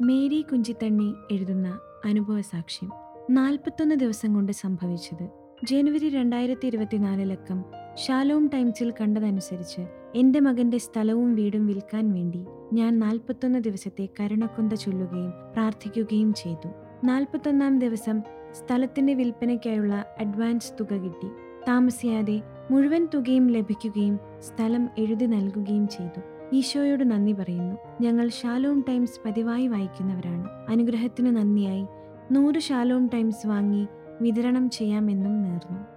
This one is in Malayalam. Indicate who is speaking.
Speaker 1: മേരി കുഞ്ചിത്തണ്ണി എഴുതുന്ന അനുഭവസാക്ഷ്യം. 41 ദിവസം കൊണ്ട് സംഭവിച്ചത്. ജനുവരി 2024 ലക്കം ഷാലോം ടൈംസിൽ കണ്ടതനുസരിച്ച് എൻ്റെ മകൻ്റെ സ്ഥലവും വീടും വിൽക്കാൻ വേണ്ടി ഞാൻ 41 ദിവസത്തെ കരുണക്കൊന്ത ചൊല്ലുകയും പ്രാർത്ഥിക്കുകയും ചെയ്തു. 41-ാം ദിവസം സ്ഥലത്തിൻ്റെ വിൽപ്പനയ്ക്കായുള്ള അഡ്വാൻസ് തുക കിട്ടി. താമസിയാതെ മുഴുവൻ തുകയും ലഭിക്കുകയും സ്ഥലം എഴുതി നൽകുകയും ചെയ്തു. ഈശോയോട് നന്ദി പറയുന്നു. ഞങ്ങൾ ഷാലോം ടൈംസ് പതിവായി വായിക്കുന്നവരാണ്. അനുഗ്രഹത്തിന് നന്ദിയായി 100 ഷാലോം ടൈംസ് വാങ്ങി വിതരണം ചെയ്യാമെന്നും നേർന്നു.